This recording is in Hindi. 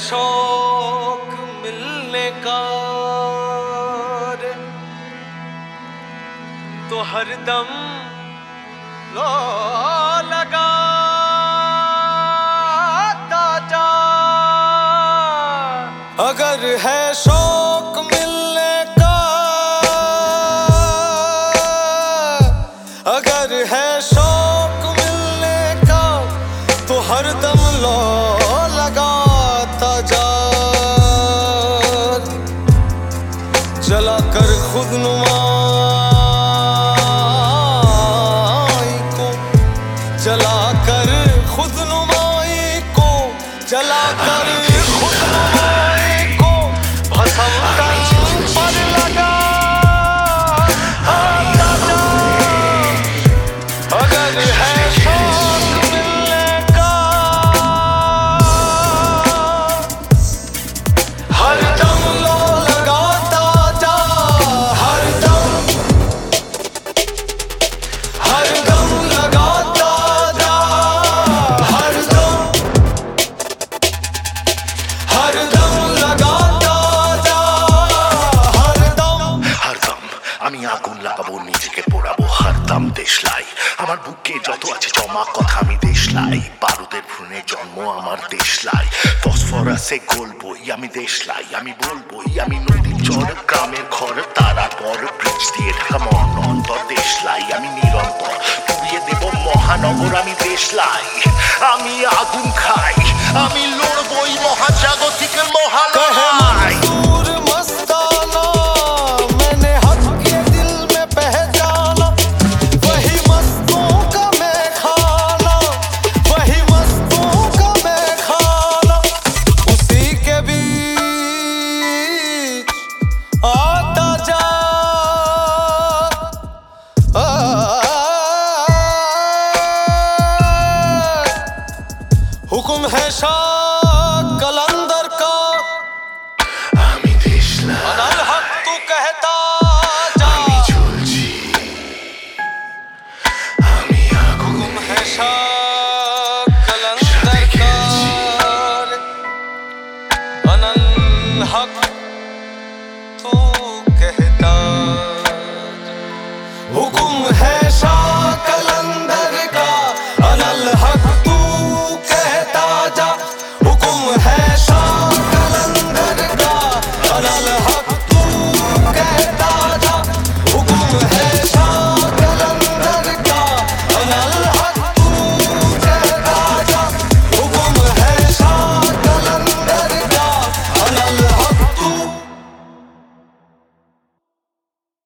शौक मिलने का रे, तो हरदम लो लगाता जा। अगर है शौक मिलने का, अगर है शौक मिलने का, तो हरदम लो लगाता जा। जला कर खुद नुमाई को, जला कर खुद नुमाई को, जला कर खुद नुमाई को भस्म तन पर लगा आता जा। अगर है शौक मिलने का, हरदम लो लगाता जा। हरदम हरदम लगाता जा। हरदम हरदम लगाता जा। हरदम हरदम আমি আগুন লাগাবো, নিজেকে পোড়াবো, হরদম দেশলাই। আমার বুকে যত আছে জমা কথা আমি দেশলাই। বারুদের ভ্রূণে জন্ম আমার দেশলাই। ফসফরাসে গলবই আমি দেশলাই। আমি বলবই আমি নদীর চর, গ্রামের ঘর, তারা পর, ব্রিজ দিয়ে ঢাকা মন্বন্তর দেশলাই। আমি নিরন্তর পুড়িয়ে দেব মহানগর আমি দেশলাই। আমি আগুন খাই, আমি লড়বই মহাজাগতিক মহালয়। हुकुम है शाह कलंदर का, আমি দেশলাই। अनल हक तू कहता जा। আমি চলছি, আমি আগুন। हुकुम है शाह कलंदर का, अनल हक